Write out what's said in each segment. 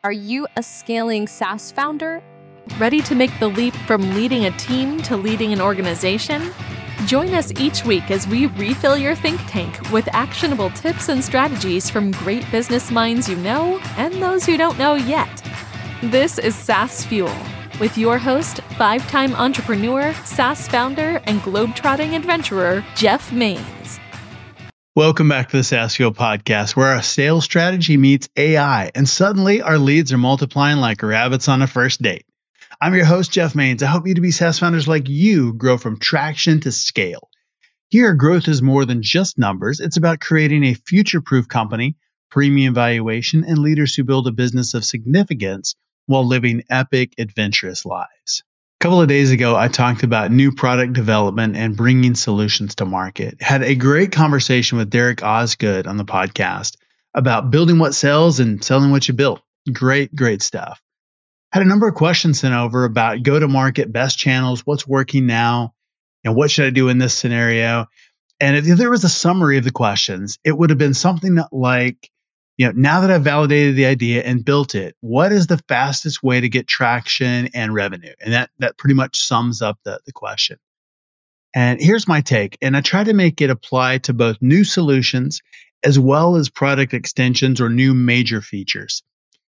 Are you a scaling SaaS founder? Ready to make the leap from leading a team to leading an organization? Join us each week as we refill your think tank with actionable tips and strategies from great business minds you know and those who don't know yet. This is SaaS Fuel with your host, 5-time entrepreneur, SaaS founder, and globetrotting adventurer, Jeff Mains. Welcome back to the SaaS Fuel podcast, where our sales strategy meets AI, and suddenly our leads are multiplying like rabbits on a first date. I'm your host, Jeff Mains. I hope B2B SaaS founders like you grow from traction to scale. Here, growth is more than just numbers. It's about creating a future-proof company, premium valuation, and leaders who build a business of significance while living epic, adventurous lives. A couple of days ago, I talked about new product development and bringing solutions to market. Had a great conversation with Derek Osgood on the podcast about building what sells and selling what you built. Great stuff. Had a number of questions sent over about go-to-market, best channels, what's working now, and what should I do in this scenario. And if there was a summary of the questions, it would have been something like, now that I've validated the idea and built it, what is the fastest way to get traction and revenue? And that pretty much sums up the question. And here's my take. And I try to make it apply to both new solutions as well as product extensions or new major features.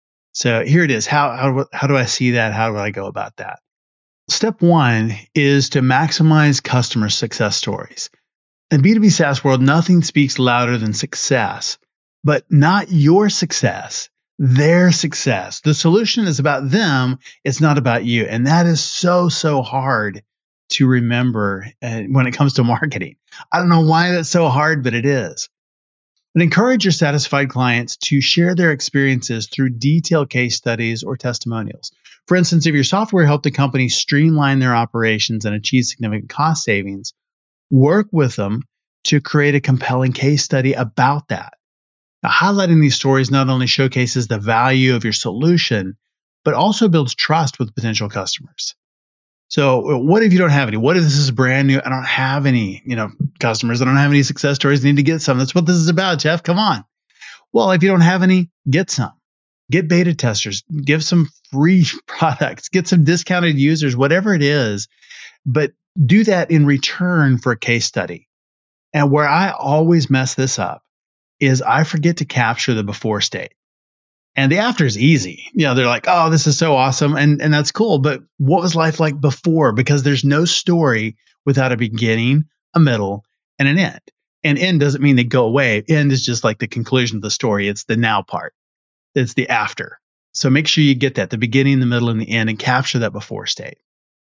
So here it is. How do I see that? How do I go about that? Step one is to maximize customer success stories. In B2B SaaS world, nothing speaks louder than success. But not your success, their success. The solution is about them. It's not about you. And that is so hard to remember when it comes to marketing. I don't know why that's so hard, but it is. And encourage your satisfied clients to share their experiences through detailed case studies or testimonials. For instance, if your software helped a company streamline their operations and achieve significant cost savings, work with them to create a compelling case study about that. Now, highlighting these stories not only showcases the value of your solution, but also builds trust with potential customers. So what if you don't have any? What if this is brand new? I don't have any, customers. I don't have any success stories. I need to get some. That's what this is about, Jeff. Come on. Well, if you don't have any, get some. Get beta testers. Give some free products. Get some discounted users, whatever it is. But do that in return for a case study. And where I always mess this up is I forget to capture the before state. And the after is easy. They're like, oh, this is so awesome. And that's cool. But what was life like before? Because there's no story without a beginning, a middle, and an end. And end doesn't mean they go away. End is just like the conclusion of the story. It's the now part. It's the after. So make sure you get that, the beginning, the middle, and the end, and capture that before state.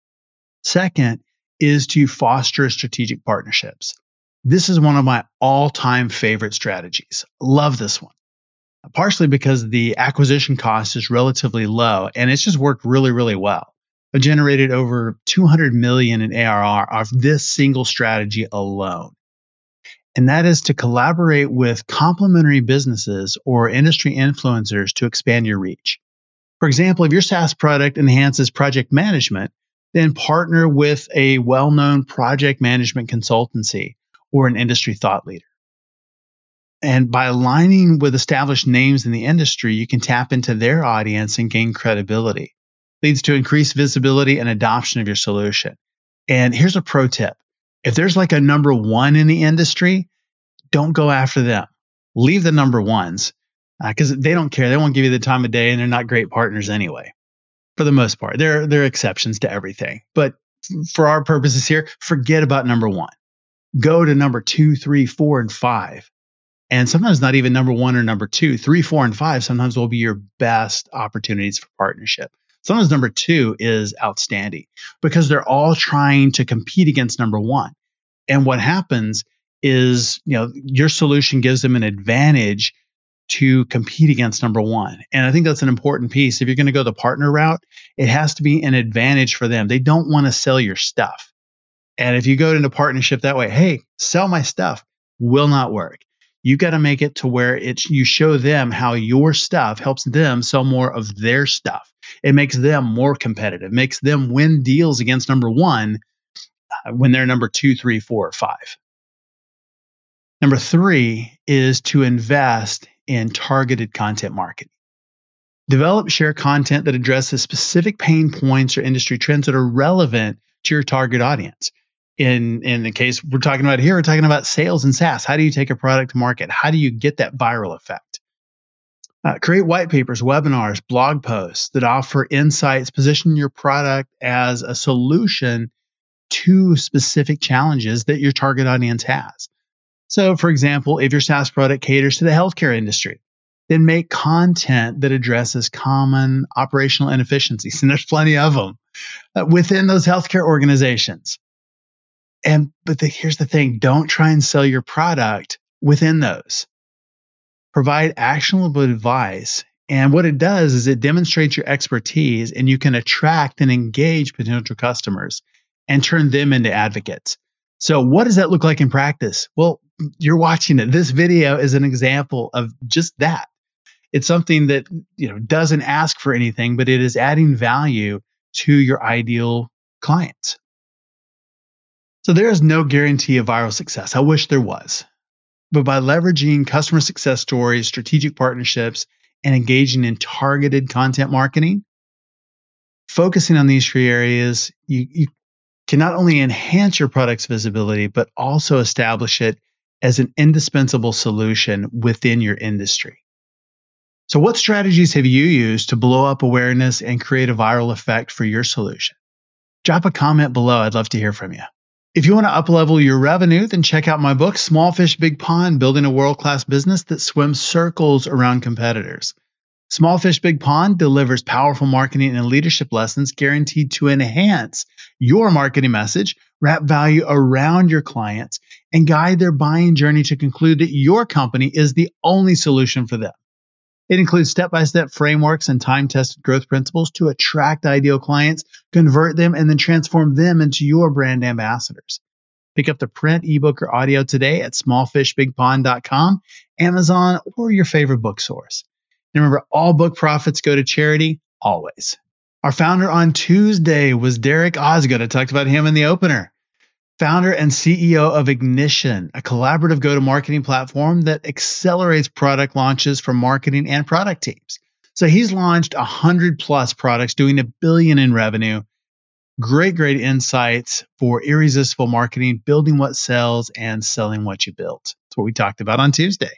Second is to foster strategic partnerships. This is one of my all-time favorite strategies. Love this one. Partially because the acquisition cost is relatively low and it's just worked really well. I generated over 200 million in ARR off this single strategy alone. And that is to collaborate with complementary businesses or industry influencers to expand your reach. For example, if your SaaS product enhances project management, then partner with a well-known project management consultancy or an industry thought leader. And by aligning with established names in the industry, you can tap into their audience and gain credibility. Leads to increased visibility and adoption of your solution. And here's a pro tip. If there's like a number one in the industry, don't go after them. Leave the number ones because they don't care. They won't give you the time of day and they're not great partners anyway. For the most part, there are exceptions to everything. But for our purposes here, forget about number one. Go to number 2, 3, 4, and 5. And sometimes not even number 1 or number 2, 3, 4, and 5 sometimes will be your best opportunities for partnership. Sometimes number 2 is outstanding because they're all trying to compete against number 1. And what happens is, your solution gives them an advantage to compete against number 1. And I think that's an important piece. If you're going to go the partner route, it has to be an advantage for them. They don't want to sell your stuff. And if you go into partnership that way, hey, sell my stuff, will not work. You got to make it to where you show them how your stuff helps them sell more of their stuff. It makes them more competitive, makes them win deals against number 1 when they're number 2, 3, 4, or 5. Number 3 is to invest in targeted content marketing. Develop, share content that addresses specific pain points or industry trends that are relevant to your target audience. In the case we're talking about here, we're talking about sales and SaaS. How do you take a product to market? How do you get that viral effect? Create white papers, webinars, blog posts that offer insights, position your product as a solution to specific challenges that your target audience has. So, for example, if your SaaS product caters to the healthcare industry, then make content that addresses common operational inefficiencies, and there's plenty of them within those healthcare organizations. But here's the thing, don't try and sell your product within those. Provide actionable advice. And what it does is it demonstrates your expertise, and you can attract and engage potential customers and turn them into advocates. So what does that look like in practice? Well, you're watching it. This video is an example of just that. It's something that doesn't ask for anything, but it is adding value to your ideal clients. So there is no guarantee of viral success. I wish there was. But by leveraging customer success stories, strategic partnerships, and engaging in targeted content marketing, focusing on these three areas, you can not only enhance your product's visibility, but also establish it as an indispensable solution within your industry. So what strategies have you used to blow up awareness and create a viral effect for your solution? Drop a comment below. I'd love to hear from you. If you want to up-level your revenue, then check out my book, Small Fish, Big Pond, Building a World-Class Business That Swims Circles Around Competitors. Small Fish, Big Pond delivers powerful marketing and leadership lessons guaranteed to enhance your marketing message, wrap value around your clients, and guide their buying journey to conclude that your company is the only solution for them. It includes step-by-step frameworks and time-tested growth principles to attract ideal clients, convert them, and then transform them into your brand ambassadors. Pick up the print, ebook, or audio today at smallfishbigpond.com, Amazon, or your favorite book source. And remember, all book profits go to charity, always. Our founder on Tuesday was Derek Osgood. I talked about him in the opener. Founder and CEO of Ignition, a collaborative go-to-marketing platform that accelerates product launches for marketing and product teams. So he's launched 100 plus products, doing $1 billion in revenue. Great insights for irresistible marketing, building what sells and selling what you built. That's what we talked about on Tuesday.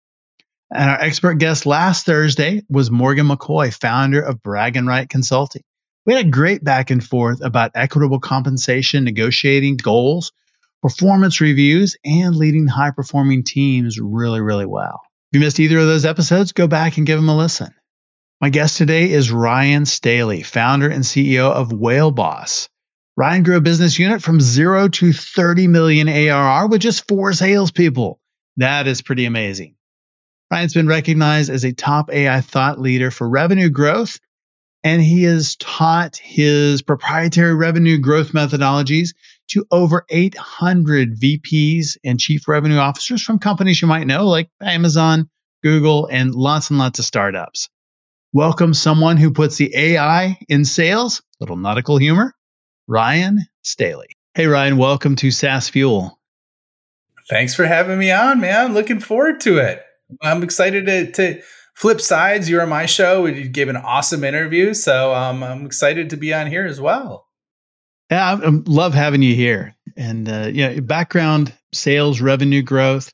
And our expert guest last Thursday was Morgan McCoy, founder of Brag and Write Consulting. We had a great back and forth about equitable compensation, negotiating goals, performance reviews, and leading high-performing teams really well. If you missed either of those episodes, go back and give them a listen. My guest today is Ryan Staley, founder and CEO of Whale Boss. Ryan grew a business unit from 0 to 30 million ARR with just 4 salespeople. That is pretty amazing. Ryan's been recognized as a top AI thought leader for revenue growth, and he has taught his proprietary revenue growth methodologies to over 800 VPs and chief revenue officers from companies you might know like Amazon, Google, and lots of startups. Welcome someone who puts the AI in sales, little nautical humor, Ryan Staley. Hey, Ryan, welcome to SaaS Fuel. Thanks for having me on, man. Looking forward to it. I'm excited to flip sides. You're on my show. You gave an awesome interview. So I'm excited to be on here as well. Yeah, I love having you here. And background, sales, revenue growth.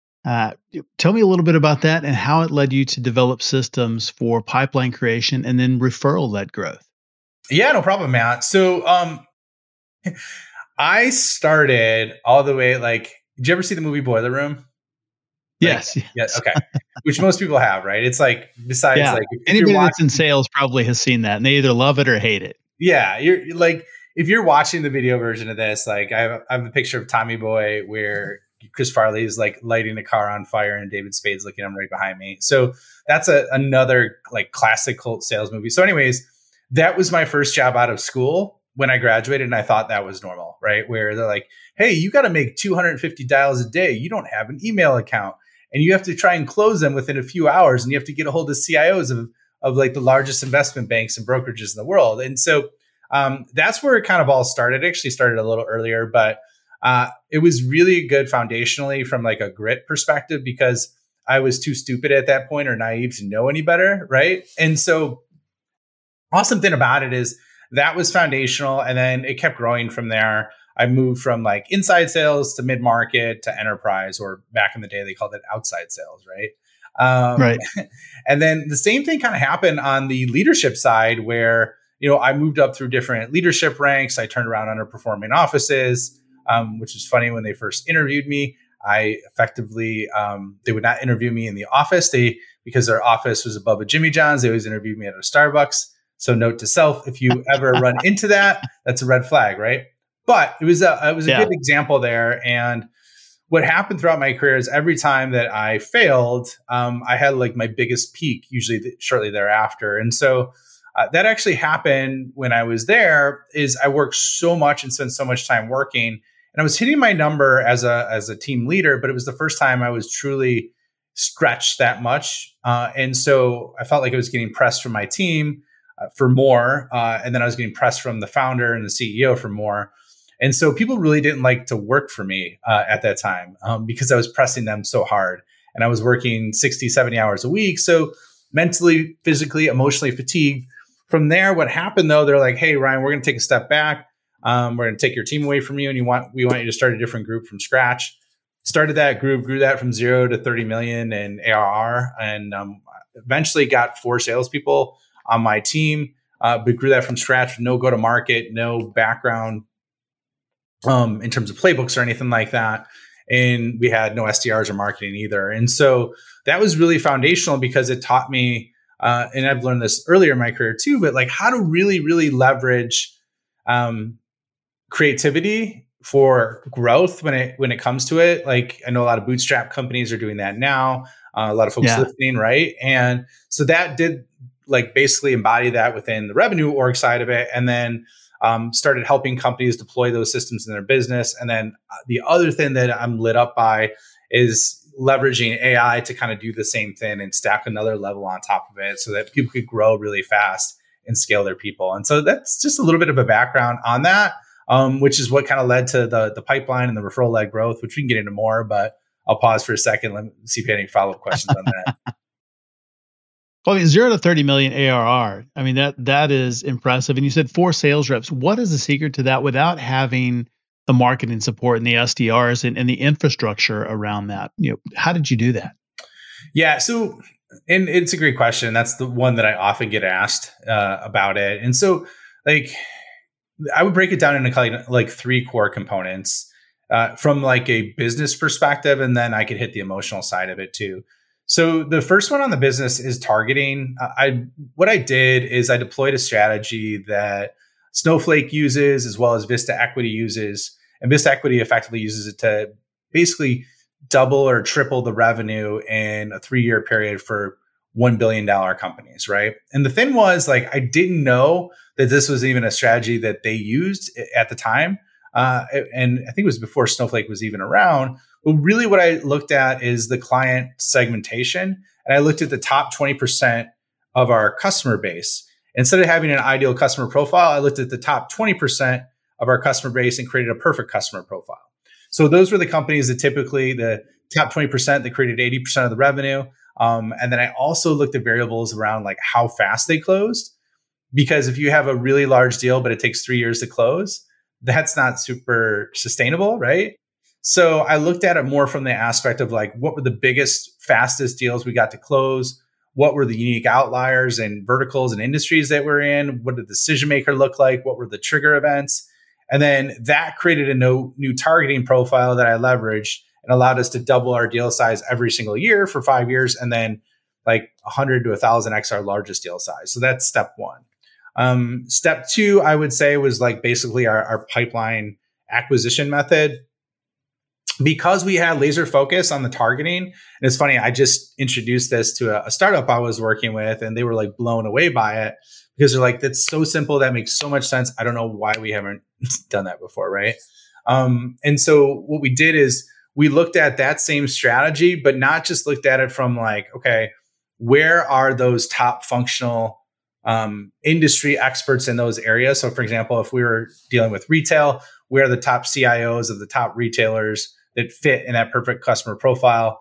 Tell me a little bit about that and how it led you to develop systems for pipeline creation and then referral-led growth. Yeah, no problem, Matt. So I started all the way, did you ever see the movie Boiler Room? Yes. Yes. Okay. Which most people have, right? It's besides anybody that's in sales probably has seen that, and they either love it or hate it. Yeah. You're if you're watching the video version of this, I have a picture of Tommy Boy where Chris Farley is lighting a car on fire and David Spade's looking at him right behind me. So that's another classic cult sales movie. So anyways, that was my first job out of school when I graduated, and I thought that was normal, right? Where they're like, hey, you got to make 250 dials a day. You don't have an email account. And you have to try and close them within a few hours. And you have to get a hold of CIOs of the largest investment banks and brokerages in the world. And so that's where it kind of all started. It actually started a little earlier, but it was really good foundationally from a grit perspective, because I was too stupid at that point or naive to know any better, right? And so awesome thing about it is that was foundational, and then it kept growing from there. I moved from like inside sales to mid-market to enterprise, or back in the day, they called it outside sales, right? Right. And then the same thing kind of happened on the leadership side where, I moved up through different leadership ranks. I turned around underperforming offices, which was funny. When they first interviewed me, I effectively, they would not interview me in the office. Because their office was above a Jimmy John's, they always interviewed me at a Starbucks. So note to self, if you ever run into that, that's a red flag, right? But it was a good example there. And what happened throughout my career is every time that I failed, I had like my biggest peak, usually shortly thereafter. And so that actually happened when I was there. Is I worked so much and spent so much time working, and I was hitting my number as a team leader, but it was the first time I was truly stretched that much. And so I felt like I was getting pressed from my team for more. And then I was getting pressed from the founder and the CEO for more. And so people really didn't like to work for me at that time because I was pressing them so hard. And I was working 60, 70 hours a week. So mentally, physically, emotionally fatigued. From there, what happened though, they're like, hey, Ryan, we're going to take a step back. We're going to take your team away from you. And we want you to start a different group from scratch. Started that group, grew that from 0 to 30 million in ARR. And eventually got 4 salespeople on my team. But grew that from scratch, no go-to-market, no background in terms of playbooks or anything like that. And we had no SDRs or marketing either. And so that was really foundational because it taught me, and I've learned this earlier in my career too, but like how to really, really leverage creativity for growth when it comes to it. Like I know a lot of bootstrap companies are doing that now. A lot of folks listening, right? And so that did like basically embody that within the revenue org side of it. And then started helping companies deploy those systems in their business. And then the other thing that I'm lit up by is leveraging AI to kind of do the same thing and stack another level on top of it so that people could grow really fast and scale their people. And so that's just a little bit of a background on that, which is what kind of led to the pipeline and the referral-led growth, which we can get into more, but I'll pause for a second. Let me see if you have any follow-up questions on that. Well, I mean, 0 to 30 million ARR. I mean, that is impressive. And you said 4 sales reps. What is the secret to that without having the marketing support and the SDRs and the infrastructure around that? How did you do that? Yeah. So, and it's a great question. That's the one that I often get asked about it. And so like, I would break it down into like 3 core components from like a business perspective. And then I could hit the emotional side of it too. So the first one on the business is targeting. What I did is I deployed a strategy that Snowflake uses as well as Vista Equity uses. And Vista Equity effectively uses it to basically double or triple the revenue in a 3-year period for $1 billion companies, right? And the thing was, like, I didn't know that this was even a strategy that they used at the time. And I think it was before Snowflake was even around. But really what I looked at is the client segmentation. And I looked at the top 20% of our customer base. Instead of having an ideal customer profile, I looked at the top 20% of our customer base and created a perfect customer profile. So those were the companies that typically, the top 20% that created 80% of the revenue. And then I also looked at variables around like how fast they closed. Because if you have a really large deal, but it takes 3 years to close, that's not super sustainable, right? So I looked at it more from the aspect of like, what were the biggest, fastest deals we got to close? What were the unique outliers and verticals and industries that we're in? What did the decision maker look like? What were the trigger events? And then that created a new targeting profile that I leveraged and allowed us to double our deal size every single year for 5 years. And then like 100 to 1,000x our largest deal size. So that's step 1. Step 2, I would say, was like basically our pipeline acquisition method. Because we had laser focus on the targeting, and it's funny, I just introduced this to a startup I was working with, and they were like blown away by it because they're like, that's so simple. That makes so much sense. I don't know why we haven't done that before, right? And so what we did is we looked at that same strategy, but not just looked at it from like, okay, where are those top functional industry experts in those areas? So for example, if we were dealing with retail, where are the top CIOs of the top retailers that fit in that perfect customer profile?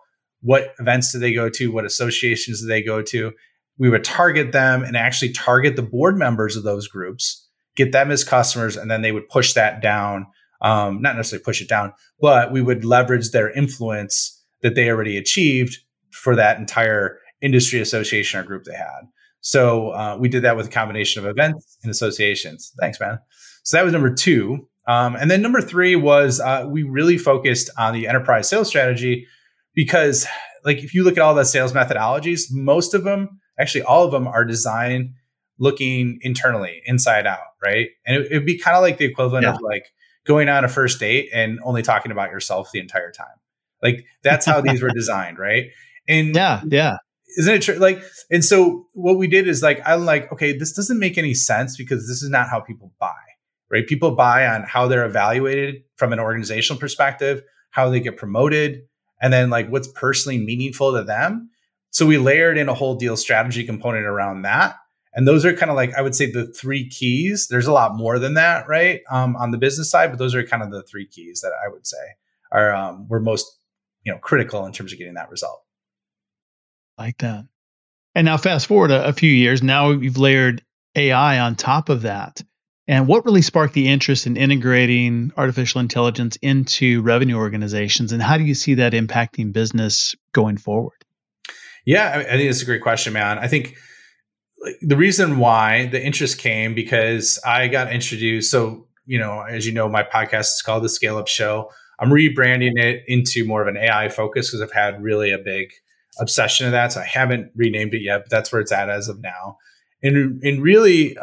what events do they go to? What associations do they go to? We would target them and actually target the board members of those groups, get them as customers, and then they would push that down. Not necessarily push it down, but we would leverage their influence that they already achieved for that entire industry association or group they had. So we did that with a combination of events and associations. Thanks, man. So that was number 2. And then number 3 was we really focused on the enterprise sales strategy because, like, if you look at all the sales methodologies, most of them, actually all of them, are designed looking internally, inside out, right? And it'd be kind of like the equivalent of like going on a first date and only talking about yourself the entire time. Like that's how these were designed, right? And yeah. Isn't it true? Like, and so what we did is like, I'm like, okay, this doesn't make any sense because this is not how people buy, right? People buy on how they're evaluated from an organizational perspective, how they get promoted, and then like what's personally meaningful to them. So we layered in a whole deal strategy component around that. And those are kind of like, I would say, the 3 keys. There's a lot more than that, right? On the business side, but those are kind of the 3 keys that I would say are were most, critical in terms of getting that result. Like that. And now fast forward a few years, now you've layered AI on top of that. And what really sparked the interest in integrating artificial intelligence into revenue organizations? And how do you see that impacting business going forward? Yeah, I think it's a great question, man. I think the reason why the interest came because I got introduced. So, as you know, my podcast is called The Scale Up Show. I'm rebranding it into more of an AI focus because I've had really a big obsession of that. So I haven't renamed it yet, but that's where it's at as of now. And really,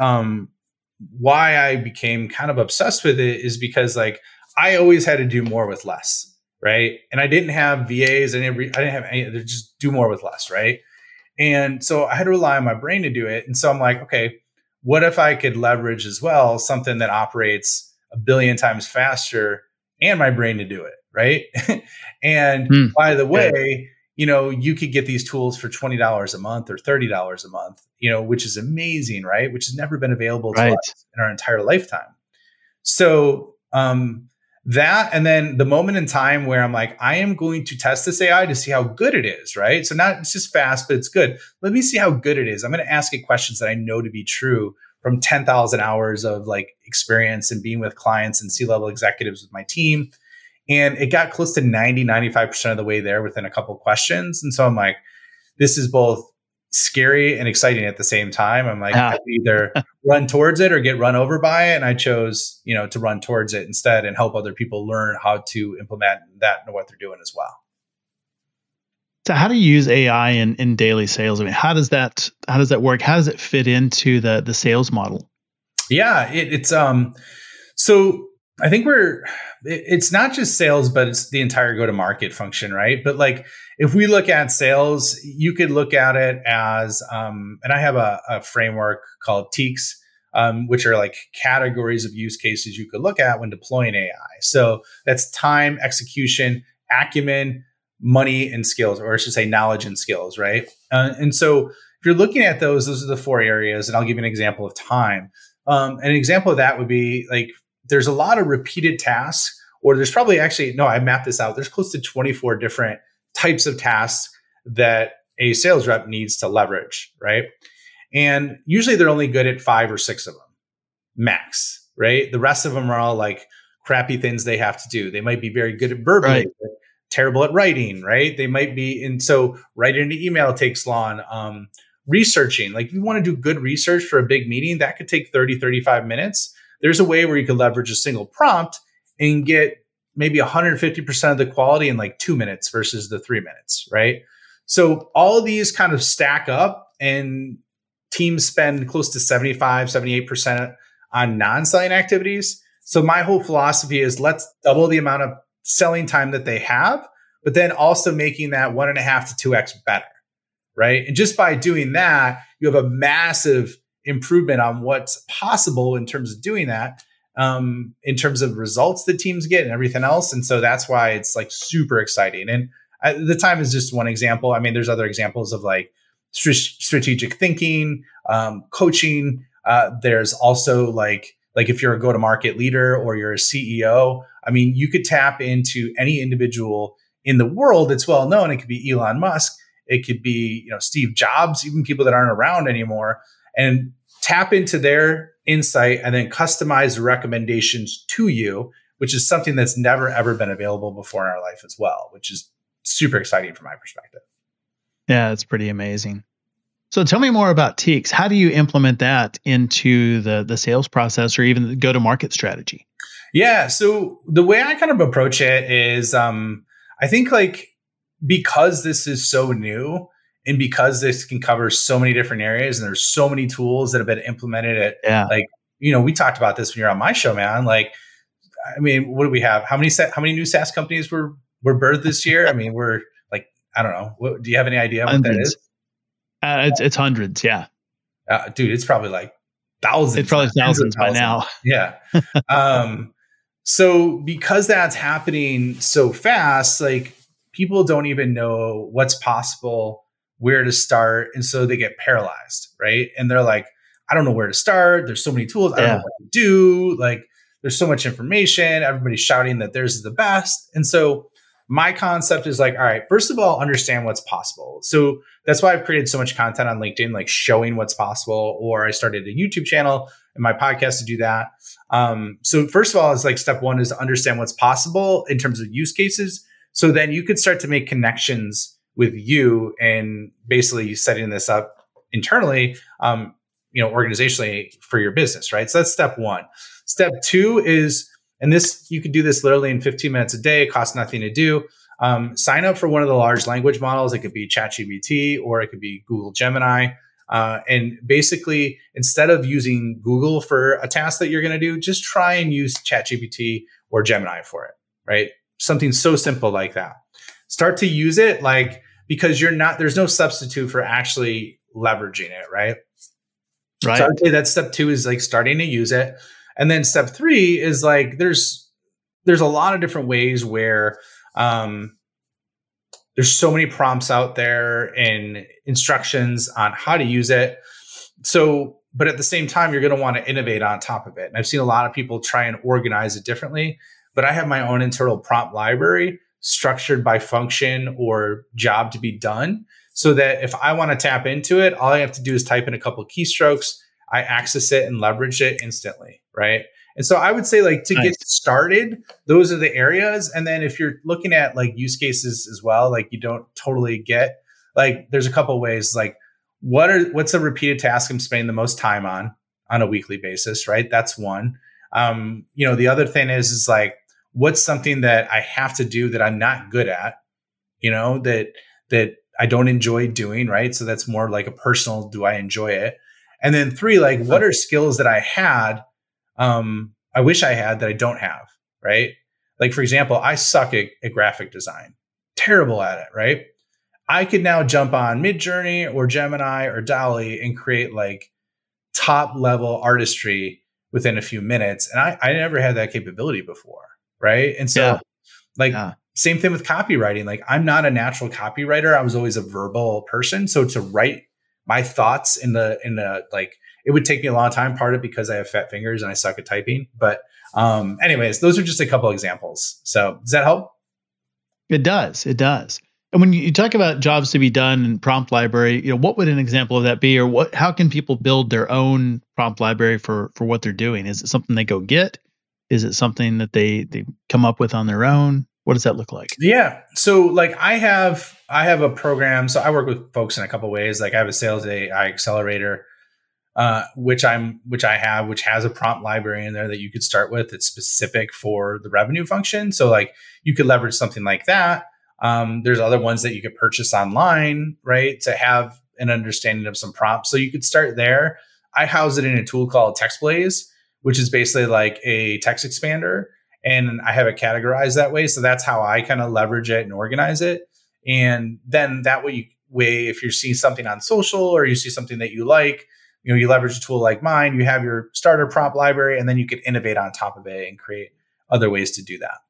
why I became kind of obsessed with it is because like I always had to do more with less, right? And I didn't have VAs. I didn't have any. They just do more with less, right? And so I had to rely on my brain to do it. And so I'm like, okay, what if I could leverage as well something that operates 1 billion times faster and my brain to do it, right? And by the way, you could get these tools for $20 a month or $30 a month, which is amazing, right? Which has never been available to us in our entire lifetime. So that, and then the moment in time where I'm like, I am going to test this AI to see how good it is, right? So not it's just fast, but it's good. Let me see how good it is. I'm going to ask it questions that I know to be true from 10,000 hours of like experience and being with clients and C-level executives with my team. And it got close to 95% of the way there within a couple of questions. And so I'm like, this is both scary and exciting at the same time. I'm like, I could either run towards it or get run over by it. And I chose, to run towards it instead and help other people learn how to implement that and what they're doing as well. So how do you use AI in daily sales? I mean, how does that work? How does it fit into the sales model? Yeah, it's so I think it's not just sales, but it's the entire go-to-market function, right? But like, if we look at sales, you could look at it as, and I have a framework called TEAKS, which are like categories of use cases you could look at when deploying AI. So that's time, execution, acumen, money, and skills, or I should say knowledge and skills, right? And so if you're looking at those are the 4 areas, and I'll give you an example of time. An example of that would be like, there's a lot of repeated tasks, or there's probably I mapped this out. There's close to 24 different types of tasks that a sales rep needs to leverage, right? And usually they're only good at 5 or 6 of them, max, right? The rest of them are all like crappy things they have to do. They might be very good at verbally, but terrible at writing, right? They might be, and so writing an email takes long. Researching, like if you want to do good research for a big meeting, that could take 30, 35 minutes. There's a way where you could leverage a single prompt and get maybe 150% of the quality in like 2 minutes versus the 3 minutes, right? So all of these kind of stack up, and teams spend close to 75, 78% on non-selling activities. So my whole philosophy is let's double the amount of selling time that they have, but then also making that 1.5 to 2x better, right? And just by doing that, you have a massive improvement on what's possible in terms of doing that, in terms of results that teams get and everything else. And so that's why it's like super exciting. And the time is just one example. I mean, there's other examples of like strategic thinking, coaching. There's also like if you're a go-to-market leader or you're a CEO, I mean, you could tap into any individual in the world, it's well known. It could be Elon Musk. It could be, Steve Jobs, even people that aren't around anymore, and tap into their insight and then customize the recommendations to you, which is something that's never, ever been available before in our life as well, which is super exciting from my perspective. Yeah, it's pretty amazing. So tell me more about Teeks. How do you implement that into the sales process or even the go-to-market strategy? Yeah. So the way I kind of approach it is, I think like, because this is so new and because this can cover so many different areas and there's so many tools that have been implemented at we talked about this when you're on my show, man. Like, I mean, what do we have? How many new SaaS companies were birthed this year? I mean, we're like, I don't know. Do you have any idea what that is? It's hundreds. Yeah. Dude, it's probably like thousands. It's probably thousands by now. Yeah. So because that's happening so fast, like people don't even know what's possible, where to start. And so they get paralyzed, right? And they're like, I don't know where to start. There's so many tools. I don't know what to do. Like there's so much information. Everybody's shouting that theirs is the best. And so my concept is like, all right, first of all, understand what's possible. So that's why I've created so much content on LinkedIn, like showing what's possible, or I started a YouTube channel and my podcast to do that. So first of all, it's like step one is to understand what's possible in terms of use cases. So then you could start to make connections with you and basically setting this up internally, organizationally for your business, right? So that's step one. Step two is, and this, you could do this literally in 15 minutes a day. It costs nothing to do. Sign up for one of the large language models. It could be ChatGPT or it could be Google Gemini. And basically, instead of using Google for a task that you're going to do, just try and use ChatGPT or Gemini for it, right? Something so simple like that. Start to use it because there's no substitute for actually leveraging it, right? Right. So I would say that step two is like starting to use it. And then step three is like, there's a lot of different ways where there's so many prompts out there and instructions on how to use it. So, but at the same time, you're going to want to innovate on top of it. And I've seen a lot of people try and organize it differently, but I have my own internal prompt library structured by function or job to be done, so that if I want to tap into it, all I have to do is type in a couple of keystrokes. I access it and leverage it instantly, right? And so I would say to get started, those are the areas. And then if you're looking at like use cases as well, like you don't totally get, like there's a couple of ways, like what's a repeated task I'm spending the most time on a weekly basis, right? That's one. The other thing is like, what's something that I have to do that I'm not good at, that I don't enjoy doing, right? So that's more like a personal, do I enjoy it? And then three, like what are skills that I had, I wish I had that I don't have, right? Like for example, I suck at graphic design, terrible at it, right? I could now jump on Midjourney or Gemini or DALL-E and create like top level artistry within a few minutes. And I never had that capability before, right? And so same thing with copywriting. Like I'm not a natural copywriter. I was always a verbal person. So to write my thoughts in the like, it would take me a long time, part of it because I have fat fingers and I suck at typing. But anyways, those are just a couple examples. So does that help? It does. It does. And when you talk about jobs to be done and prompt library, what would an example of that be, or how can people build their own prompt library for what they're doing? Is it something they go get? Is it something that they come up with on their own? What does that look like? Yeah. So like I have a program. So I work with folks in a couple of ways. Like I have a sales AI accelerator, which has a prompt library in there that you could start with. It's specific for the revenue function. So like you could leverage something like that. There's other ones that you could purchase online, right, to have an understanding of some prompts. So you could start there. I house it in a tool called TextBlaze, which is basically like a text expander. And I have it categorized that way. So that's how I kind of leverage it and organize it. And then that way, if you're seeing something on social or you see something that you like, you leverage a tool like mine, you have your starter prompt library, and then you could innovate on top of it and create other ways to do that.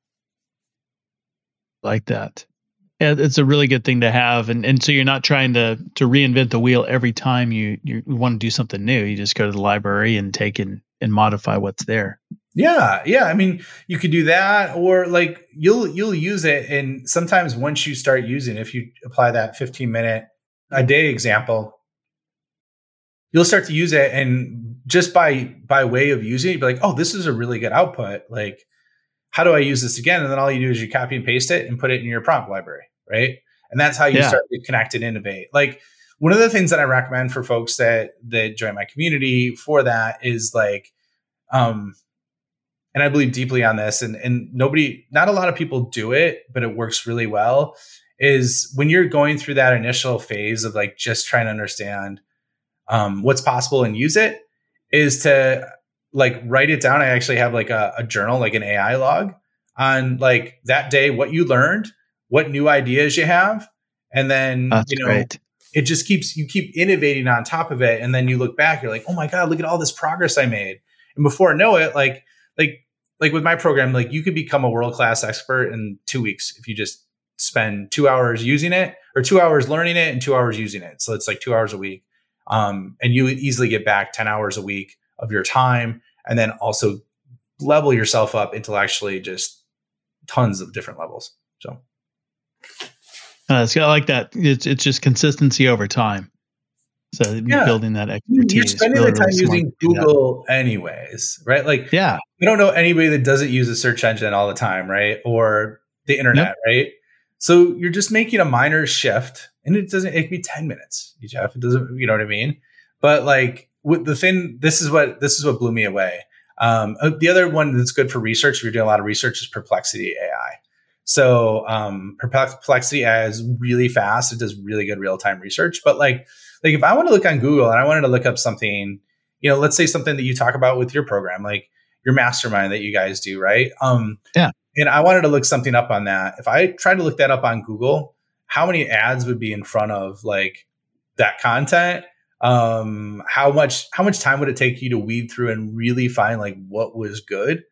Like that. Yeah, it's a really good thing to have. And so you're not trying to reinvent the wheel every time you want to do something new. You just go to the library and take and modify what's there. Yeah, yeah. I mean, you could do that, or like you'll use it, and sometimes once you start using, if you apply that 15-minute a day example, you'll start to use it, and just by way of using it, you'll be like, oh, this is a really good output. Like, how do I use this again? And then all you do is you copy and paste it and put it in your prompt library, right? And that's how you Yeah. start to connect and innovate. Like, one of the things that I recommend for folks that join my community for that is like, and I believe deeply on this, and not a lot of people do it, but it works really well, is when you're going through that initial phase of like just trying to understand what's possible and use it, is to like write it down. I actually have like a journal, like an AI log on like that day, what you learned, what new ideas you have. And then, That's great. it just you keep innovating on top of it. And then you look back, you're like, oh my God, look at all this progress I made. And before I know it, like with my program, like you could become a world-class expert in 2 weeks if you just spend 2 hours using it, or 2 hours learning it and 2 hours using it. So it's like 2 hours a week. And you would easily get back 10 hours a week of your time, and then also level yourself up intellectually, just tons of different levels. So I like that. It's just consistency over time. So building that expertise. You're spending really, the time really smart using to do that. Google anyways, right? Like, Yeah. I don't know anybody that doesn't use a search engine all the time, right? Or the internet, right? So you're just making a minor shift, and it could be 10 minutes, Jeff. It doesn't, you know what I mean? But like with the thing, this is what blew me away. The other one that's good for research, if you're doing a lot of research, is Perplexity AI. So Perplexity AI is really fast. It does really good real-time research. But like if I want to look on Google and I wanted to look up something, let's say something that you talk about with your program, like your mastermind that you guys do, right? Yeah. And I wanted to look something up on that. If I tried to look that up on Google, how many ads would be in front of like that content? How much time would it take you to weed through and really find like what was good?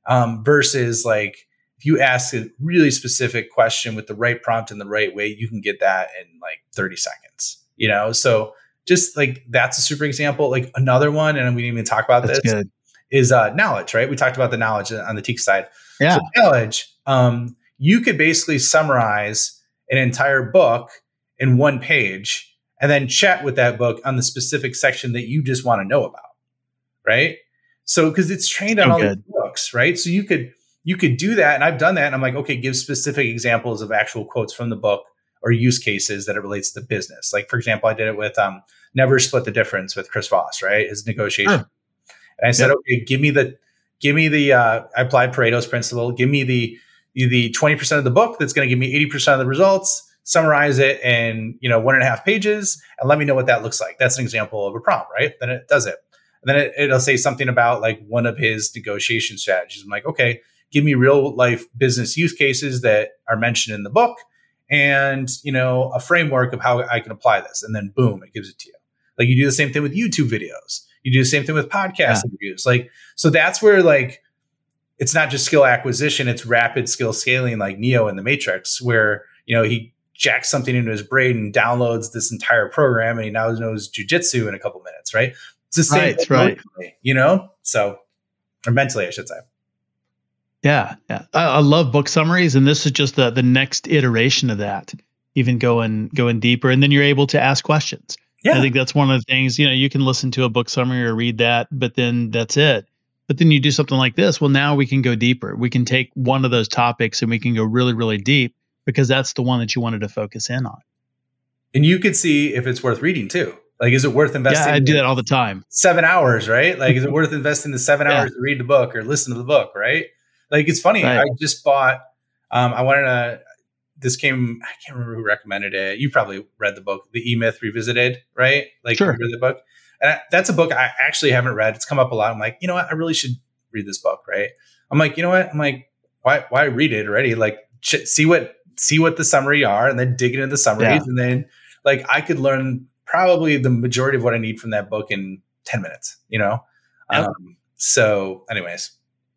Versus like if you ask a really specific question with the right prompt in the right way, you can get that in like 30 seconds, So just like that's a super example. Like another one, and we didn't even talk about That's this, good. is knowledge, right? We talked about the knowledge on the Teak side. Yeah. So knowledge, you could basically summarize an entire book in one page and then chat with that book on the specific section that you just want to know about, right? So because it's trained on all these books, right? So you could do that, and I've done that, and I'm like, okay, give specific examples of actual quotes from the book or use cases that it relates to business. Like, for example, I did it with Never Split the Difference with Chris Voss, right? His negotiation. Sure. And I said, okay, give me the I applied Pareto's principle. Give me the 20% of the book that's going to give me 80% of the results. Summarize it in 1.5 pages, and let me know what that looks like. That's an example of a prompt, right? Then it does it, and then it'll say something about like one of his negotiation strategies. I'm like, okay, give me real life business use cases that are mentioned in the book, and a framework of how I can apply this, and then boom, it gives it to you. Like you do the same thing with YouTube videos. You do the same thing with podcast interviews. Like, so that's where like, it's not just skill acquisition, it's rapid skill scaling like Neo in the Matrix, where, he jacks something into his brain and downloads this entire program, and he now knows jujitsu in a couple minutes, right? It's the same, right? So, or mentally, I should say. Yeah. I love book summaries, and this is just the next iteration of that, even going deeper, and then you're able to ask questions. Yeah. I think that's one of the things, you can listen to a book summary or read that, but then that's it. But then you do something like this. Well, now we can go deeper. We can take one of those topics and we can go really, really deep, because that's the one that you wanted to focus in on. And you could see if it's worth reading too. Like, is it worth investing? Yeah, I do that all the time. 7 hours, right? Like, is it worth investing the 7 hours to read the book or listen to the book, right? Like, it's funny. Right. I just bought, I can't remember who recommended it. You probably read the book, The E-Myth Revisited, right? Like, sure. You read the book. And that's a book I actually haven't read. It's come up a lot. I'm like, I really should read this book, right? I'm like, why read it already? Like, see what the summary are, and then dig into the summaries. Yeah. And then like, I could learn probably the majority of what I need from that book in 10 minutes, Yep. So anyways.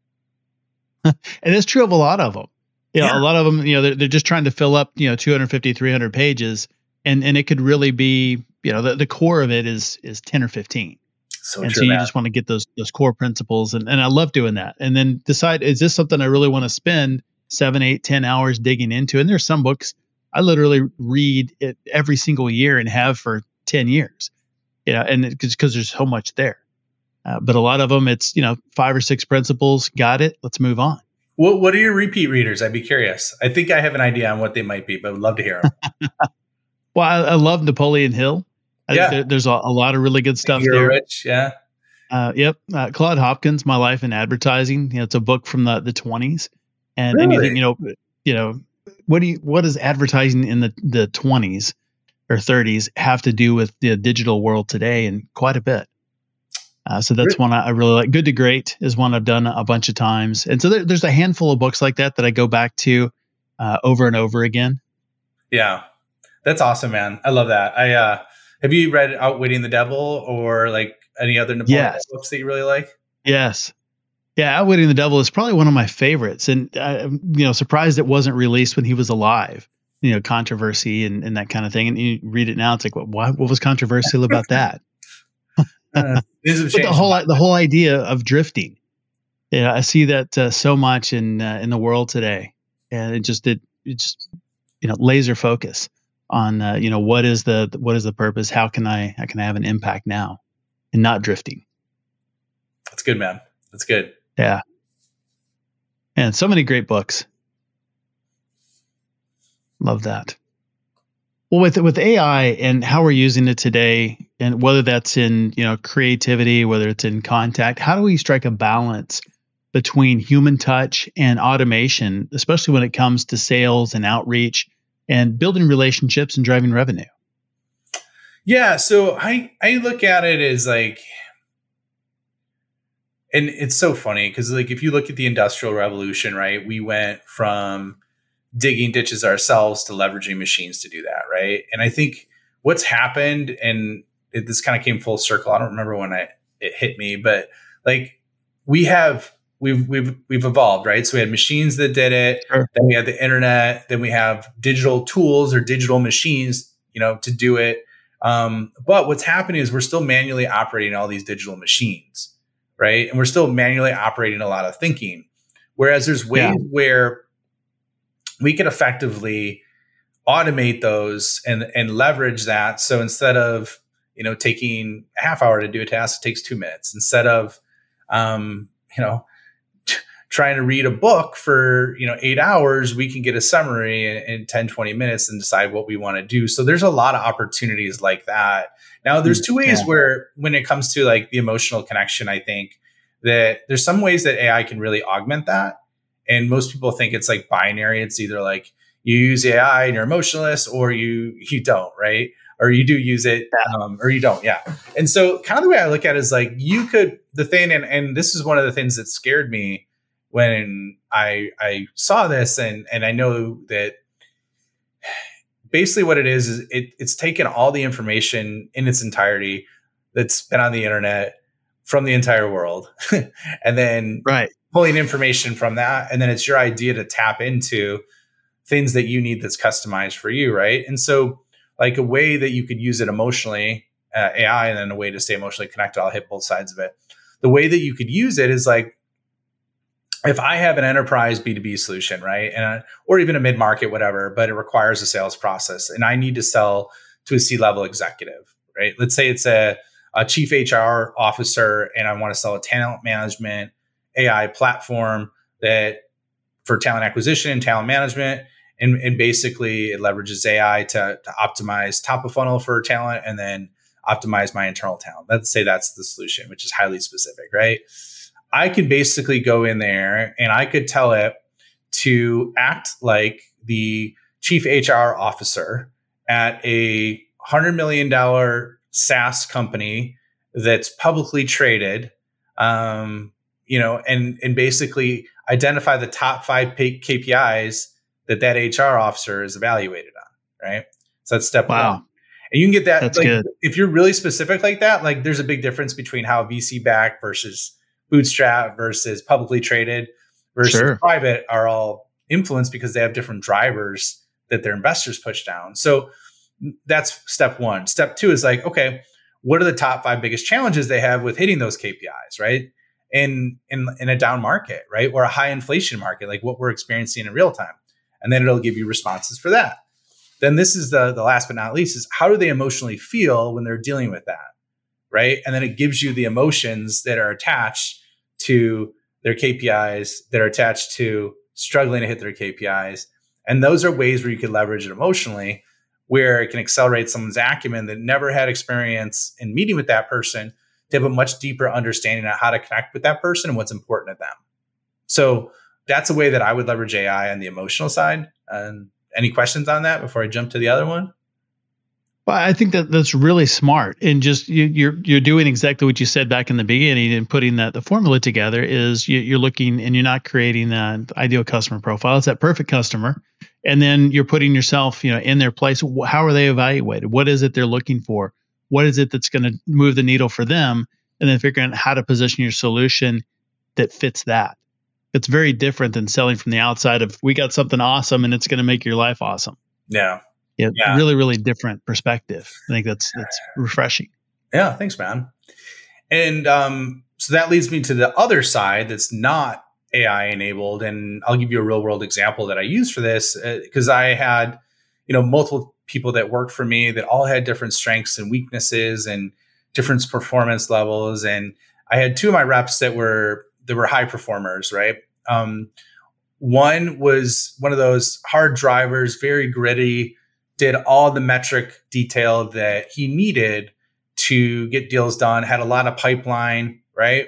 And it's true of a lot of them. A lot of them, they're just trying to fill up, 250, 300 pages. And it could really be, the core of it is 10 or 15. So And true, so you man. just want to get those core principles. And I love doing that. And then decide, is this something I really want to spend 7, 8, 10 hours digging into? And there's some books I literally read it every single year and have for 10 years, and because there's so much there. But a lot of them, it's, 5 or 6 principles. Got it. Let's move on. What are your repeat readers? I'd be curious. I think I have an idea on what they might be, but would love to hear them. Well, I love Napoleon Hill. I Yeah. think there's a lot of really good stuff Hero there. Rich, yeah. Yep. Claude Hopkins, My Life in Advertising. It's a book from the 20s. And Really? anything, what does advertising in the 20s or 30s have to do with the digital world today? And quite a bit. So that's one I really like. Good to Great is one I've done a bunch of times. And so there's a handful of books like that I go back to over and over again. Yeah. That's awesome, man. I love that. Have you read Outwitting the Devil or like any other Napoleon books that you really like? Yes. Yeah, Outwitting the Devil is probably one of my favorites. And, surprised it wasn't released when he was alive, controversy and that kind of thing. And you read it now, it's like, what was controversial about that? But the whole idea of drifting. Yeah, I see that so much in the world today. And it just laser focus on, what is the purpose? How can I have an impact now and not drifting? That's good, man. That's good. Yeah. And so many great books. Love that. Well, with AI and how we're using it today, and whether that's in, creativity, whether it's in contact, how do we strike a balance between human touch and automation, especially when it comes to sales and outreach and building relationships and driving revenue? Yeah. So I look at it as like, and it's so funny because like, if you look at the Industrial Revolution, right, we went from digging ditches ourselves to leveraging machines to do that. Right. And I think what's happened, and this kind of came full circle. I don't remember when it hit me, but like we've evolved, right? So we had machines that did it. Sure. Then we had the internet. Then we have digital tools or digital machines, to do it. But what's happening is we're still manually operating all these digital machines, right? And we're still manually operating a lot of thinking. Whereas there's ways where we could effectively automate those and leverage that. So instead of, taking a half hour to do a task, it takes 2 minutes. Instead of, trying to read a book for, 8 hours, we can get a summary in 10, 20 minutes and decide what we want to do. So there's a lot of opportunities like that. Now there's 2 ways where, when it comes to like the emotional connection, I think that there's some ways that AI can really augment that. And most people think it's like binary. It's either like you use AI and you're emotionless, or you don't, right? Or you do use it, or you don't. Yeah. And so kind of the way I look at it is like and this is one of the things that scared me when I saw this, and I know that basically what it is it's taken all the information in its entirety that's been on the internet from the entire world, and then pulling information from that. And then it's your idea to tap into things that you need that's customized for you. Right. And so like a way that you could use it emotionally, AI, and then a way to stay emotionally connected, I'll hit both sides of it. The way that you could use it is like, if I have an enterprise B2B solution, right, or even a mid-market, whatever, but it requires a sales process, and I need to sell to a C-level executive, right? Let's say it's a chief HR officer, and I want to sell a talent management AI platform that for talent acquisition and talent management, and basically it leverages AI to optimize top of funnel for talent and then optimize my internal talent. Let's say that's the solution, which is highly specific, right? I could basically go in there and I could tell it to act like the chief HR officer at a $100 million SaaS company that's publicly traded, and basically identify the top 5 KPIs that HR officer is evaluated on, right? So that's step one. And you can get that. That's good. If you're really specific like that, like there's a big difference between how VC backed versus bootstrap versus publicly traded versus private are all influenced because they have different drivers that their investors push down. So that's step one. Step two is like, okay, what are the top 5 biggest challenges they have with hitting those KPIs, right? In a down market, right? Or a high inflation market, like what we're experiencing in real time. And then it'll give you responses for that. Then this is the last but not least is how do they emotionally feel when they're dealing with that, right? And then it gives you the emotions that are attached to their KPIs, that are attached to struggling to hit their KPIs. And those are ways where you can leverage it emotionally, where it can accelerate someone's acumen that never had experience in meeting with that person to have a much deeper understanding of how to connect with that person and what's important to them. So that's a way that I would leverage AI on the emotional side. And any questions on that before I jump to the other one? Well, I think that's really smart, and just you're doing exactly what you said back in the beginning, and putting the formula together is you're looking and you're not creating an ideal customer profile. It's that perfect customer, and then you're putting yourself, in their place. How are they evaluated? What is it they're looking for? What is it that's going to move the needle for them? And then figuring out how to position your solution that fits that. It's very different than selling from the outside of we got something awesome and it's going to make your life awesome. Yeah. Really, really different perspective. I think that's refreshing. Yeah, thanks, man. And so that leads me to the other side that's not AI enabled. And I'll give you a real world example that I use for this because I had, multiple people that worked for me that all had different strengths and weaknesses and different performance levels. And I had 2 of my reps that were high performers, right? One was one of those hard drivers, very gritty, did all the metric detail that he needed to get deals done, had a lot of pipeline, right?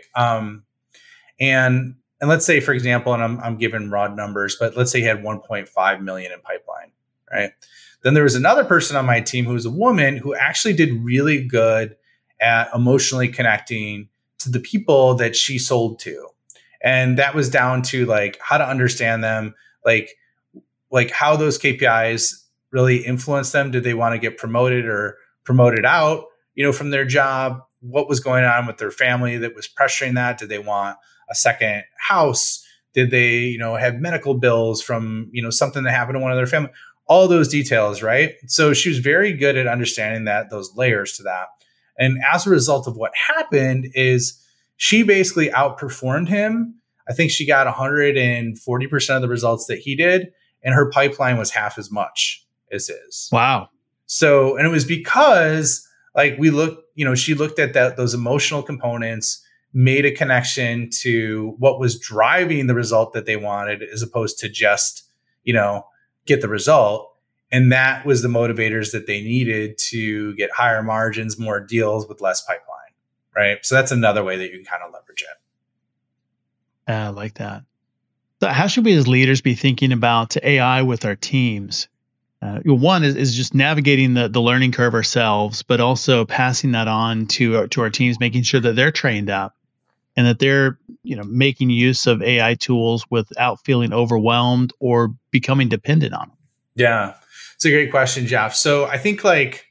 And let's say, for example, and I'm giving raw numbers, but let's say he had 1.5 million in pipeline, right? Then there was another person on my team who was a woman who actually did really good at emotionally connecting to the people that she sold to. And that was down to like how to understand them, like how those KPIs really influence them. Did they want to get promoted or promoted out, from their job? What was going on with their family that was pressuring that? Did they want a second house? Did they, have medical bills from, something that happened to one of their family? All those details, right? So she was very good at understanding those layers to that. And as a result of what happened is she basically outperformed him. I think she got 140% of the results that he did, and her pipeline was half as much as his. Wow. So, and it was because she looked at those emotional components, made a connection to what was driving the result that they wanted, as opposed to just, get the result. And that was the motivators that they needed to get higher margins, more deals with less pipeline, right? So that's another way that you can kind of leverage it. I like that. So how should we as leaders be thinking about AI with our teams? One is just navigating the learning curve ourselves, but also passing that on to our teams, making sure that they're trained up and that they're making use of AI tools without feeling overwhelmed or becoming dependent on them. Yeah, it's a great question, Jeff. So I think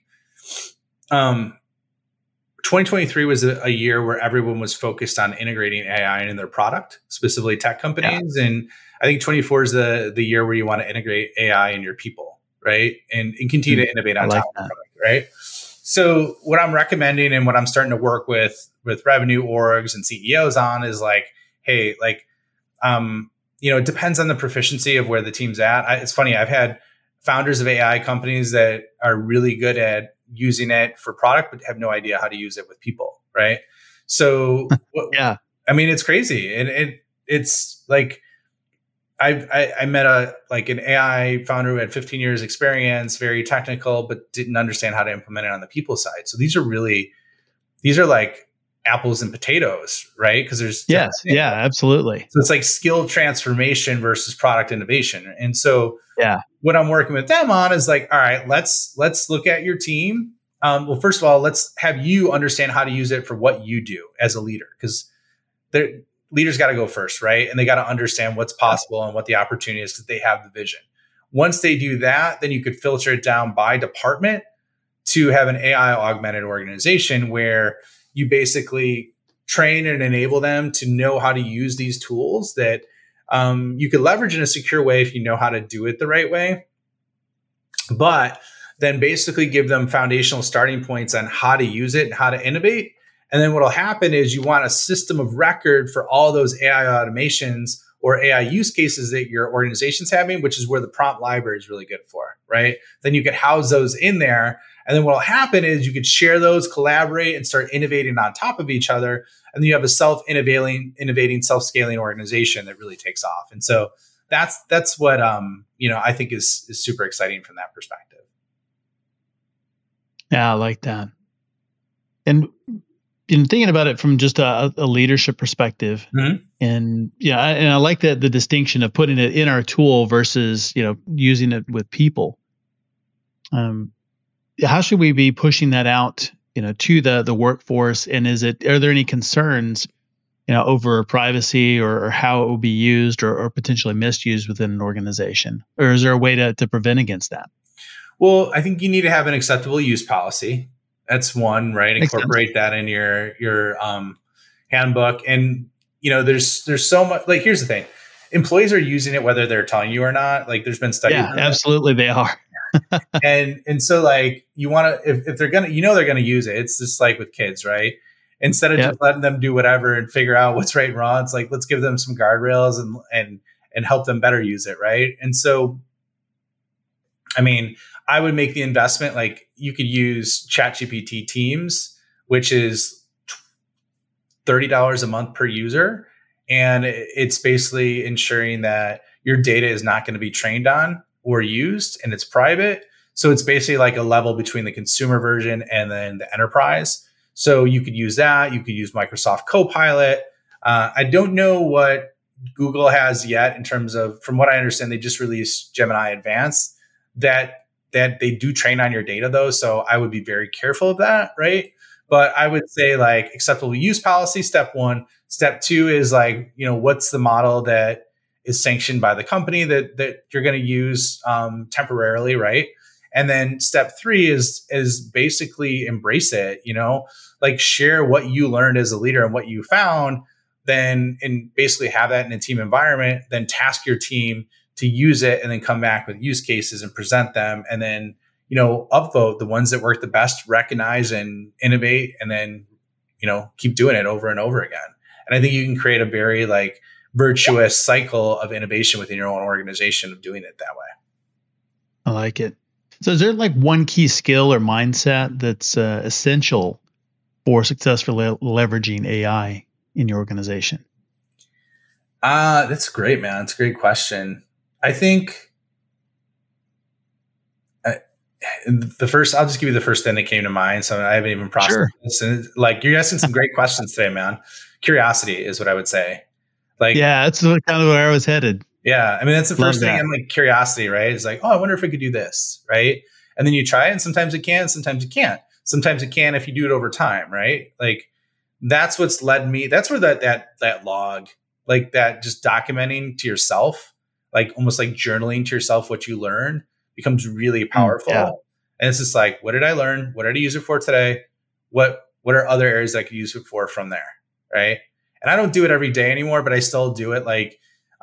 2023 was a year where everyone was focused on integrating AI in their product, specifically tech companies. Yeah. And I think 24 is the year where you want to integrate AI in your people, right? And continue to innovate on top of the product, right? So what I'm recommending and what I'm starting to work with revenue orgs and CEOs on is hey, it depends on the proficiency of where the team's at. It's funny, I've had founders of AI companies that are really good at using it for product, but have no idea how to use it with people, right? So, yeah, I mean, it's crazy, and it's like I met an AI founder who had 15 years experience, very technical, but didn't understand how to implement it on the people side. So these are like apples and potatoes, right? Because there's absolutely. So it's like skill transformation versus product innovation, and so what I'm working with them on is all right, let's look at your team. Well, first of all, let's have you understand how to use it for what you do as a leader, because leaders got to go first, right? And they got to understand what's possible and what the opportunity is because they have the vision. Once they do that, then you could filter it down by department to have an AI augmented organization where you basically train and enable them to know how to use these tools that you could leverage in a secure way if you know how to do it the right way. But then basically give them foundational starting points on how to use it and how to innovate. And then what will happen is you want a system of record for all those AI automations or AI use cases that your organization's having, which is where the prompt library is really good for, right? Then you could house those in there. And then what will happen is you could share those, collaborate, and start innovating on top of each other. And then you have a innovating, self-scaling organization that really takes off. And so that's what I think is super exciting from that perspective. Yeah, I like that. And in thinking about it from just a leadership perspective, and I like the distinction of putting it in our tool versus using it with people. How should we be pushing that out, to the workforce? And are there any concerns, over privacy or how it will be used or potentially misused within an organization? Or is there a way to prevent against that? Well, I think you need to have an acceptable use policy. That's one, right? Incorporate that in your handbook. And there's so much. Like, here's the thing: employees are using it whether they're telling you or not. Like, there's been studies. Yeah, absolutely, they are. and so, like, you want to, if they're gonna, they're gonna use it. It's just like with kids, right? Instead of just letting them do whatever and figure out what's right and wrong, it's like, let's give them some guardrails and help them better use it, right? And so, I mean, I would make the investment. Like, you could use ChatGPT Teams, which is $30 a month per user. And it's basically ensuring that your data is not going to be trained on or used, and it's private. So it's basically like a level between the consumer version and then the enterprise. So you could use that. You could use Microsoft Copilot. I don't know what Google has yet in terms of, from what I understand, they just released Gemini Advanced that they do train on your data though. So I would be very careful of that, right? But I would say, like, acceptable use policy, step one. Step two is, like, what's the model that is sanctioned by the company that you're going to use temporarily, right? And then step three is basically embrace it, like, share what you learned as a leader and what you found, then, and basically have that in a team environment, then task your team to use it, and then come back with use cases and present them, and then, upvote the ones that work the best, recognize and innovate, and then, keep doing it over and over again. And I think you can create a very, like, virtuous cycle of innovation within your own organization of doing it that way. I like it. So is there, like, one key skill or mindset that's essential for successfully leveraging AI in your organization? That's great, man. That's a great question. I think I'll just give you the first thing that came to mind. So I haven't even processed this. And, like, you're asking some great questions today, man. Curiosity is what I would say. Like, yeah, that's kind of where I was headed. Yeah. I mean, that's the first thing. I'm like, curiosity, right? It's like, oh, I wonder if I could do this. Right. And then you try it, and sometimes it can, sometimes it can't. Sometimes it can if you do it over time. Right. Like, that's what's led me. That's where that log, like, that just documenting to yourself, like, almost like journaling to yourself what you learn, becomes really powerful. Yeah. And it's just like, what did I learn? What did I use it for today? What are other areas I could use it for from there? Right. And I don't do it every day anymore, but I still do it. Like,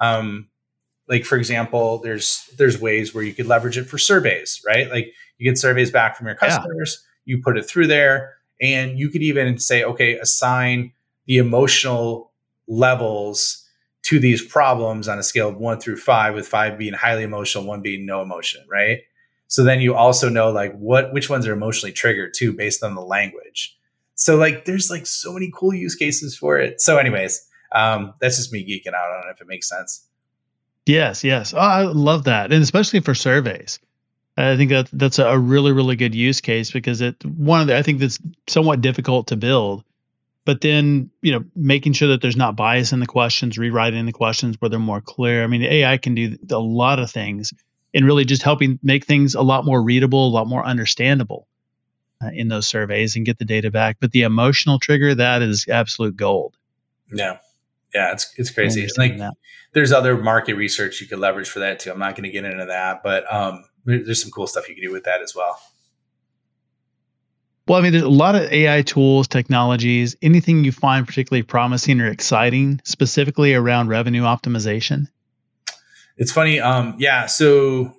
for example, there's ways where you could leverage it for surveys, right? Like, you get surveys back from your customers, you put it through there, and you could even say, okay, assign the emotional levels to these problems on a scale of 1 through 5, with 5 being highly emotional, 1 being no emotion, right? So then you also know, like, which ones are emotionally triggered too, based on the language. So, like, there's, like, so many cool use cases for it. So anyways, that's just me geeking out on it, if it makes sense. Yes. Oh, I love that. And especially for surveys. I think that's a really, really good use case, because I think that's somewhat difficult to build. But then, making sure that there's not bias in the questions, rewriting the questions where they're more clear. I mean, AI can do a lot of things, and really just helping make things a lot more readable, a lot more understandable in those surveys, and get the data back. But the emotional trigger, that is absolute gold. Yeah, it's crazy. Like, there's other market research you could leverage for that too. I'm not going to get into that, but there's some cool stuff you can do with that as well. Well, I mean, there's a lot of AI tools, technologies, anything you find particularly promising or exciting, specifically around revenue optimization? It's funny. So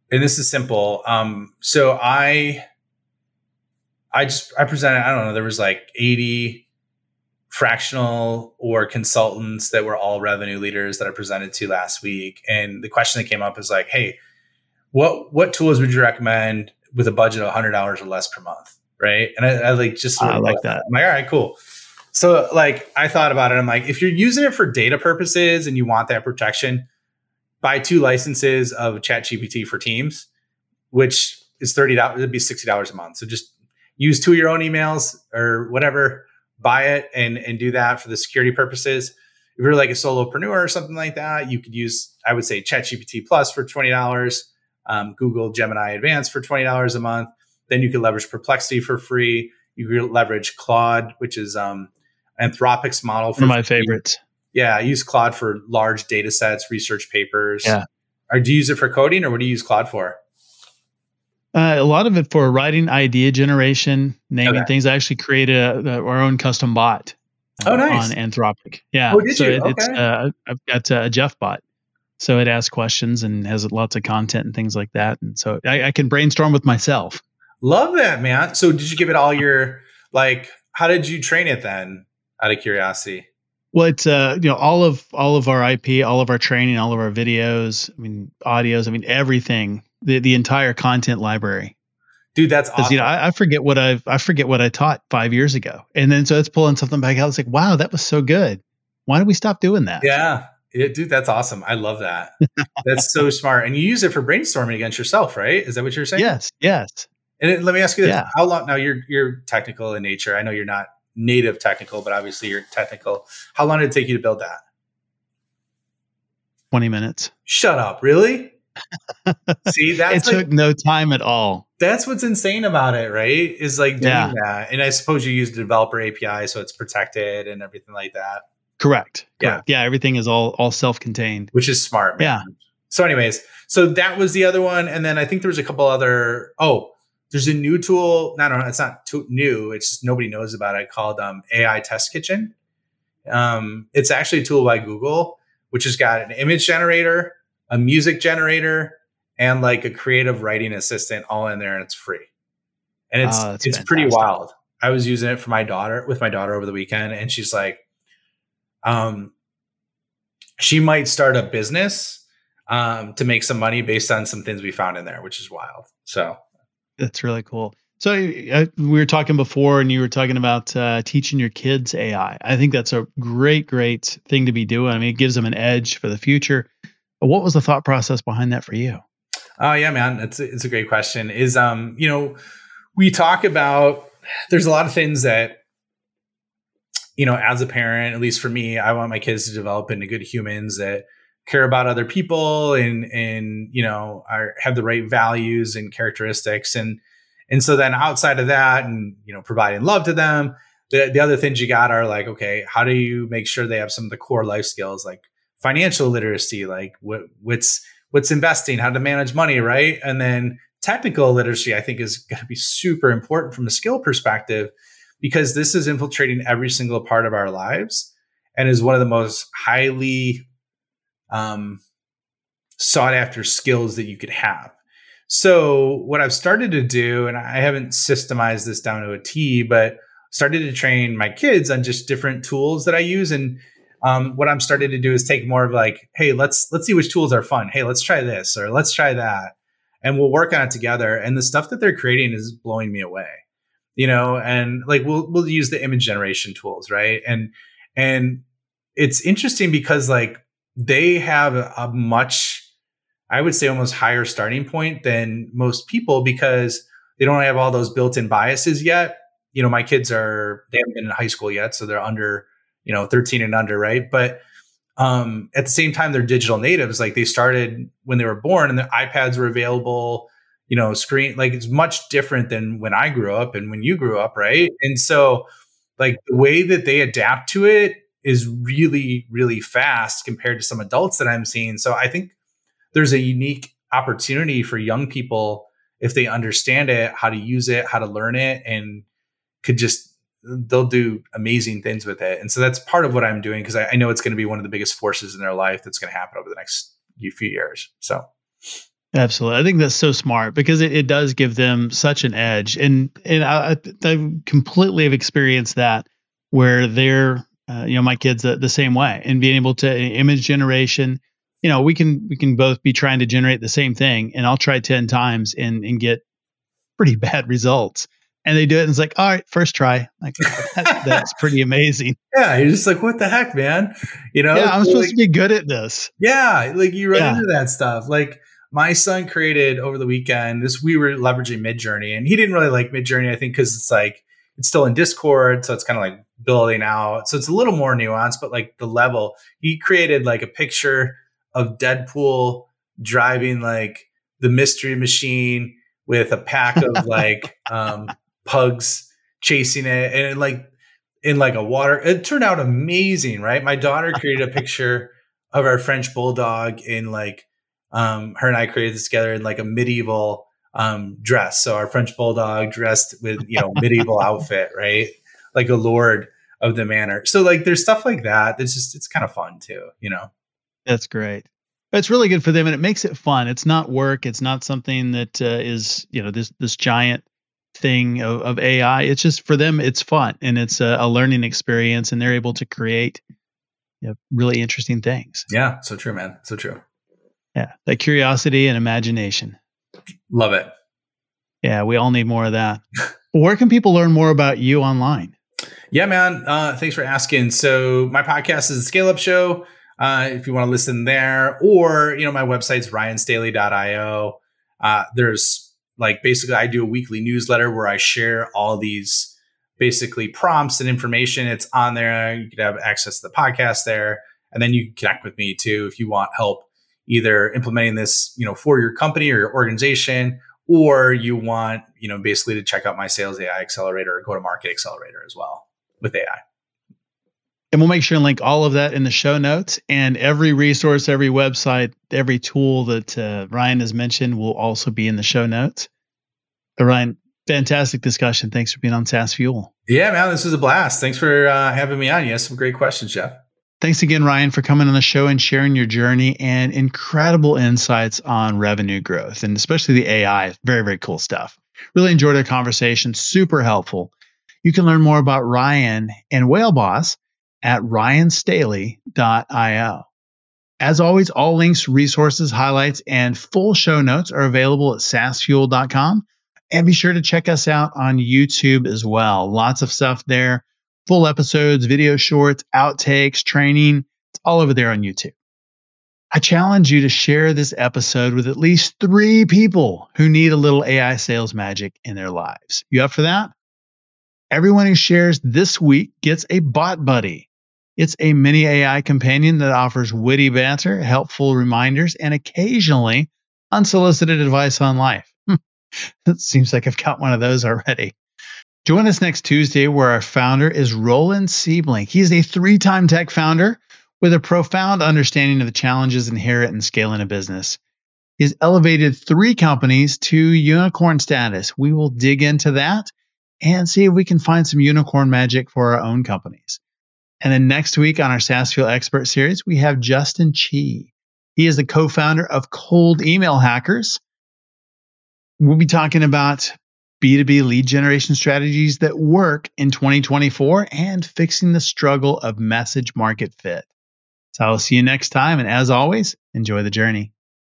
and this is simple. So I presented, I don't know, there was like 80 fractional or consultants that were all revenue leaders that I presented to last week. And the question that came up is like, hey, what tools would you recommend with a budget of $100 or less per month? Right. And I like just, I like that. I'm like, all right, cool. So like, I thought about it. I'm like, if you're using it for data purposes and you want that protection, buy 2 licenses of ChatGPT for Teams, which is $30. It'd be $60 a month. So just use 2 of your own emails or whatever, buy it and do that for the security purposes. If you're like a solopreneur or something like that, you could use, I would say, ChatGPT Plus for $20, Google Gemini Advanced for $20 a month. Then you could leverage Perplexity for free. You could leverage Claude, which is Anthropic's model. One of my favorites. Yeah, I use Claude for large data sets, research papers. Yeah. Or do you use it for coding, or what do you use Claude for? A lot of it for writing idea generation, naming things. I actually created our own custom bot nice. on Anthropic. Yeah. Oh, did you? It's I've got a Jeff bot. So it asks questions and has lots of content and things like that. And so I can brainstorm with myself. Love that, man. So did you give it all your, like, how did you train it then, out of curiosity? Well, it's all of our IP, all of our training, all of our videos, audios, everything, the entire content library. Dude, that's awesome. I forget what I taught 5 years ago, and then so it's pulling something back out. It's like, wow, that was so good. Why did we stop doing that? Yeah, dude, that's awesome. I love that. That's so smart. And you use it for brainstorming against yourself, right? Is that what you're saying? Yes. And let me ask you this: how long? Now you're technical in nature. I know you're not native technical, but obviously you're technical. How long did it take you to build that? 20 minutes. Shut up. Really? See, it took no time at all. That's what's insane about it, right? Is like doing that. And I suppose you use the developer API, so it's protected and everything like that. Correct. Yeah. Everything is all self-contained, which is smart, man. Yeah. So anyways, so that was the other one. And then I think there was a couple other, there's a new tool. No, it's not too new. It's just nobody knows about it, called AI Test Kitchen. It's actually a tool by Google, which has got an image generator, a music generator, and like a creative writing assistant all in there, and it's free. And it's pretty wild. I was using it with my daughter over the weekend, and she's like, she might start a business to make some money based on some things we found in there, which is wild. So that's really cool. So we were talking before, and you were talking about teaching your kids AI. I think that's a great thing to be doing. It gives them an edge for the future. What was the thought process behind that for you? Oh yeah, man, it's a great question. Is we talk about, there's a lot of things that, as a parent, at least for me, I want my kids to develop into good humans that care about other people and have the right values and characteristics. And so then outside of that, and, providing love to them, the other things you got are like, okay, how do you make sure they have some of the core life skills, like financial literacy, like what's investing, how to manage money, right? And then technical literacy, I think, is going to be super important from a skill perspective, because this is infiltrating every single part of our lives and is one of the most highly sought after skills that you could have. So what I've started to do, and I haven't systemized this down to a T, but started to train my kids on just different tools that I use. And what I'm starting to do is take more of like, hey, let's see which tools are fun. Hey, let's try this, or let's try that. And we'll work on it together. And the stuff that they're creating is blowing me away, and like, we'll use the image generation tools. Right. And it's interesting because like they have a much, I would say, almost higher starting point than most people, because they don't have all those built-in biases yet. My kids they haven't been in high school yet, so they're under, 13 and under, right? But at the same time, they're digital natives. Like, they started when they were born, and the iPads were available, screen, like, it's much different than when I grew up and when you grew up, right? And so, like, the way that they adapt to it is really, really fast compared to some adults that I'm seeing. So I think there's a unique opportunity for young people, if they understand it, how to use it, how to learn it, and they'll do amazing things with it. And so that's part of what I'm doing, because I know it's going to be one of the biggest forces in their life that's going to happen over the next few years. So Absolutely. I think that's so smart because it does give them such an edge. And I completely have experienced that where they're, my kids the same way, and being able to image generation, we can both be trying to generate the same thing, and I'll try 10 times and get pretty bad results. And they do it and it's like, all right, first try. Like that's pretty amazing. Yeah. You're just like, what the heck, man? Yeah, I'm supposed to be good at this. Yeah. Like you run into that stuff. Like my son created over the weekend we were leveraging Midjourney, and he didn't really like Midjourney, I think, because it's still in Discord. So it's kind of like building out. So it's a little more nuanced, but like the level, he created like a picture of Deadpool driving like the mystery machine with a pack of like pugs chasing it, and like in like a water. It turned out amazing, right? My daughter created a picture of our French bulldog in like her and I created this together in like a medieval dress. So our French bulldog dressed with medieval outfit, right? Like a lord of the manor. So like there's stuff like that. It's kind of fun too, That's great. It's really good for them, and it makes it fun. It's not work. It's not something that is this giant thing of AI. It's just for them. It's fun, and it's a learning experience, and they're able to create really interesting things. Yeah, so true, man. So true. Yeah, that curiosity and imagination. Love it. Yeah, we all need more of that. Where can people learn more about you online? Yeah, man. Thanks for asking. So my podcast is the Scale Up Show. If you want to listen there, or, my website's ryanstaley.io. There's like, basically I do a weekly newsletter where I share all these basically prompts and information. It's on there. You could have access to the podcast there, and then you can connect with me too if you want help either implementing this, for your company or your organization, or you want, basically to check out my Sales AI Accelerator or Go-to-Market Accelerator as well with AI. And we'll make sure and link all of that in the show notes, and every resource, every website, every tool that Ryan has mentioned will also be in the show notes. Ryan, fantastic discussion. Thanks for being on SaaS Fuel. Yeah, man, this was a blast. Thanks for having me on. You had some great questions, Jeff. Thanks again, Ryan, for coming on the show and sharing your journey and incredible insights on revenue growth, and especially the AI. Very, very cool stuff. Really enjoyed our conversation. Super helpful. You can learn more about Ryan and Whale Boss at ryanstaley.io. As always, all links, resources, highlights, and full show notes are available at saasfuel.com. And be sure to check us out on YouTube as well. Lots of stuff there. Full episodes, video shorts, outtakes, training. It's all over there on YouTube. I challenge you to share this episode with at least 3 people who need a little AI sales magic in their lives. You up for that? Everyone who shares this week gets a Bot Buddy. It's a mini AI companion that offers witty banter, helpful reminders, and occasionally unsolicited advice on life. It seems like I've got one of those already. Join us next Tuesday, where our founder is Roland Siebling. He's a 3-time tech founder with a profound understanding of the challenges inherent in scaling a business. He's elevated 3 companies to unicorn status. We will dig into that and see if we can find some unicorn magic for our own companies. And then next week on our SaaS Fuel Expert Series, we have Justin Chi. He is the co-founder of Cold Email Hackers. We'll be talking about B2B lead generation strategies that work in 2024 and fixing the struggle of message market fit. So I'll see you next time. And as always, enjoy the journey.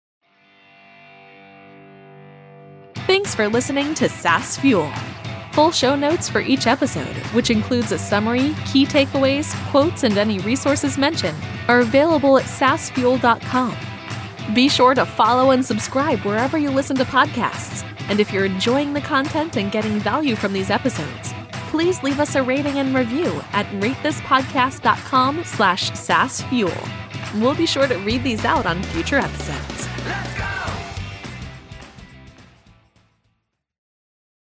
Thanks for listening to SaaS Fuel. Full show notes for each episode, which includes a summary, key takeaways, quotes, and any resources mentioned, are available at saasfuel.com. Be sure to follow and subscribe wherever you listen to podcasts. And if you're enjoying the content and getting value from these episodes, please leave us a rating and review at ratethispodcast.com/saasfuel. We'll be sure to read these out on future episodes.